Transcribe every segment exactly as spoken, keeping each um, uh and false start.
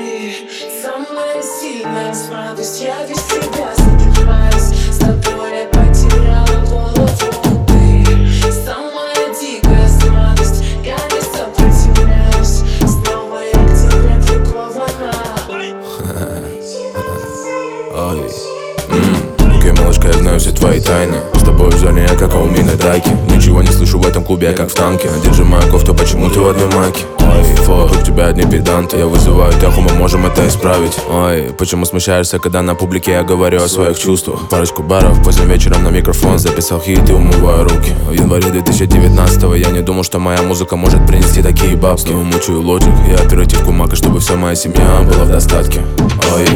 ты самая сильная смрадость. Я без тебя задыхаюсь, с тобой я потеряла голову. Ты самая дикая смрадость, я не сопротивляюсь. Снова я к тебе прикована. Ой. Окей, малышка, я знаю все твои тайны. С тобой в зоне я как Аумин на дайке. Ничего не слышу в этом клубе, я как в танке. Держи мою кофту, почему ты в одной майке? Ой, вокруг тебя одни педанты. Я вызываю тяху, мы можем это исправить. Ой, почему смущаешься, когда на публике я говорю о своих чувствах? Парочку баров, поздним вечером на микрофон записал хит и умываю руки. В январе две тысячи девятнадцатого я не думал, что моя музыка может принести такие бабки. Но мучаю лоджик, я оперативку мака, чтобы вся моя семья была в достатке. Ой.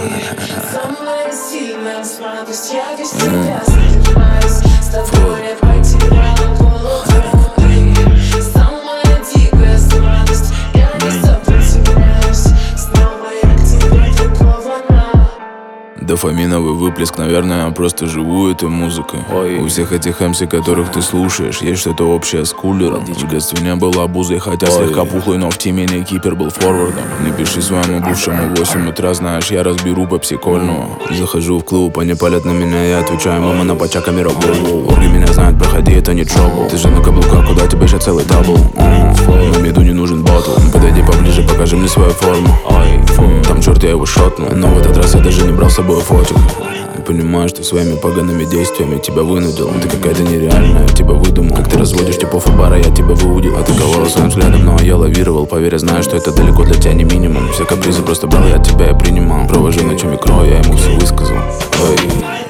Смрадость, я без тебя задыхаюсь, с тобой я потеряла голову. Ты самая дикая смрадость, я не сопротивляюсь. Снова я к тебе прикована. Дофаминовый выплеск, наверное, я просто живу этой музыкой. Ой. У всех этих эмси, которых ты слушаешь, есть что-то общее с кулером. В детстве не было обузой, хотя Ой. слегка пухлый, но в теме не кипер был форвардом. Не пиши своему бывшему в восемь утра, знаешь, я разберу пепси-кольного. Захожу в клуб, они палят на меня, я отвечаю, мама на пача камера. Орги меня знают, проходи, это не trouble. Ты же на каблуках, куда тебе же целый дабл. На меду не нужен батл. Подойди поближе, покажи мне свою форму. Там черт, я его шотну, но в этот раз я даже не брал с собой фотик. Я понимаю, что своими погаными действиями тебя вынудил. Ты какая-то нереальная, я тебя выдумал. Как ты разводишь типов и бара, я тебя выудил. Атаковал своим взглядом, но я лавировал. Поверь, я знаю, что это далеко для тебя не минимум. Все капризы просто брал, я от тебя и принимал. Провожу ночами кровь, я ему все высказал. Ой.